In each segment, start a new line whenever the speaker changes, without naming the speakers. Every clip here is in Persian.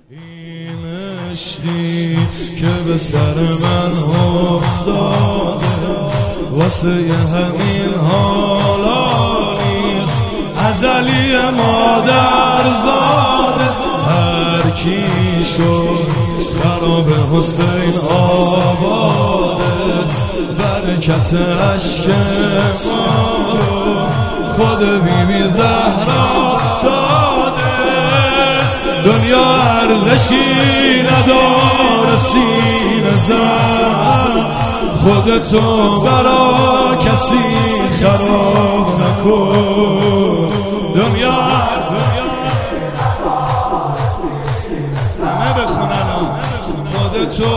این عشقی که به سر من افتاده واسه همین حالا نیست، ازلی مادر زاده. هر کی شد خراب حسین آباده، برکت عشق ما رو خود بیبی زهرا داده. دنیا ارزشی نداره سینه زن، خودتو برا کسی خراب نکن. دنیا همه بخونن خودتو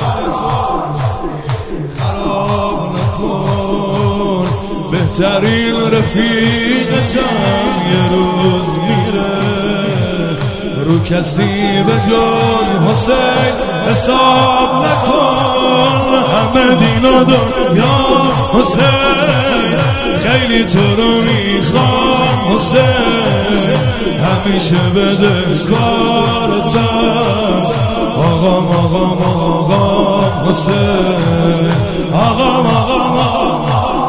خراب نکن. بهترین رفیقتم یه روز میره، رو کسی به جز حسین حساب نکن. همه دین و دنیا حسین، خیلی تو رو میخوام حسین، همیشه بده کارتم. آقام آقام آقام حسین، آقام آقام آقام.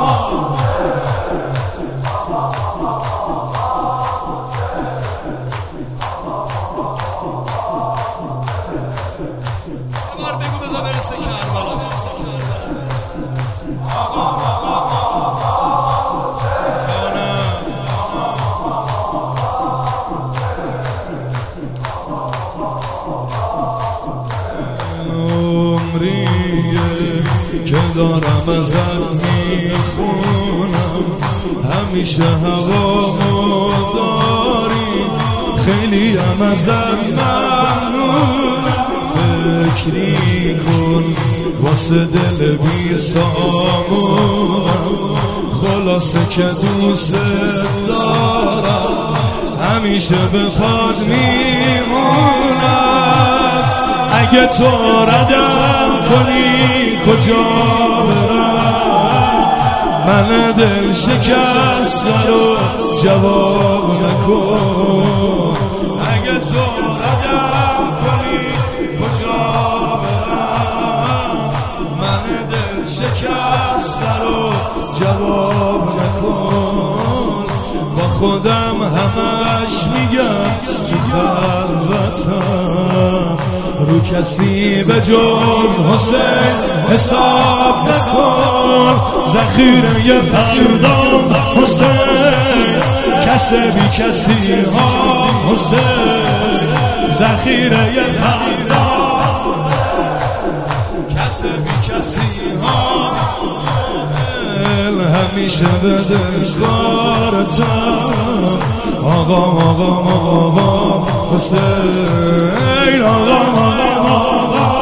بگو بذار برسه کربلا. عمریه که دارم ازت میخونم، همیشه هوامو داری، خیلی هم ازت ممنونم. فکری کن واسه دل بی سامونم، خلاصه که دوست دارم، همیشه به خود میمونم. اگه تو ردم کنی کجا برم، من دل شکسته رو جواب نکن. اگه تو ردم کنی کجا برم، من دل شکسته رو جواب نکن. با خودم همش میگم تو خلوتم، رو کسی به جز حسین حساب نکن. ذخیره فردام حسین، کسی بی کسی ها حسین. ذخیره فردام کسی بی کسی ها، همیشه بده کارتم. آقام آقام آقام حسین، آقام آقام آقام.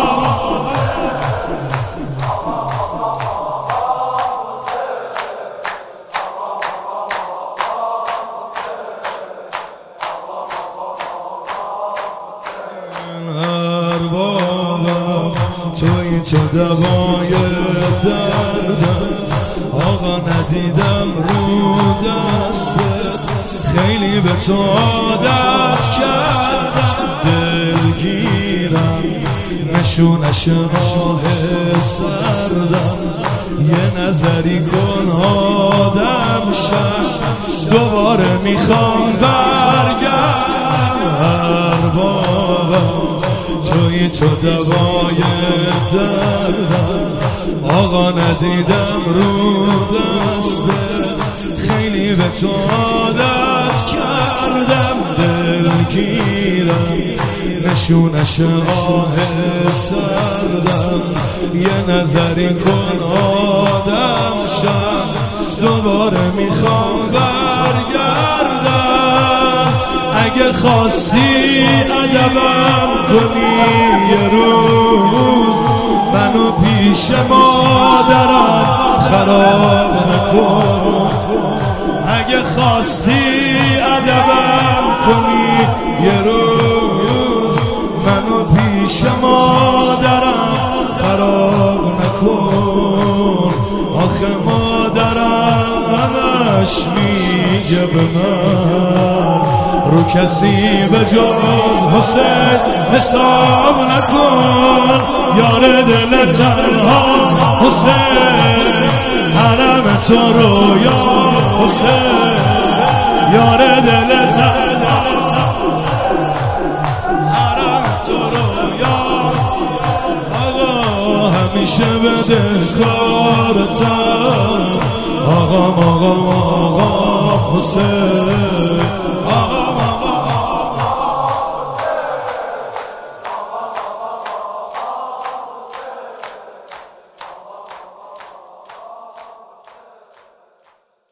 اربابم توی تو دوای دردم، آقا ندیدم رو دستت، خیلی به تو عادت کردم. دلگیرم نشونش راه سردم، یه نظری کن آدم شم، دوباره میخوام برگردم. اربابم توی تو دوای دردم، آقا ندیدم رو دستت، خیلی به تو عادت کردم. دلگیرم نشونش آه سردم، یه نظری کن آدم شم، دوباره میخوام برگردم. اگه خواستی ادبم کنی یه روز، منو پیش مادرم خراب نکن. اگه خواستی ادبم کنی یه روز، منو پیش مادرم خراب نکن. آخه مادرم همش میگه به من رو کسی به جز حسین حساب نکن، یار دل تنها حسین، حرم تو رو یا حسین، یار دل تنها حرم تو رو یا آقا، همیشه بده کارتم آقا آقا آقا حسین.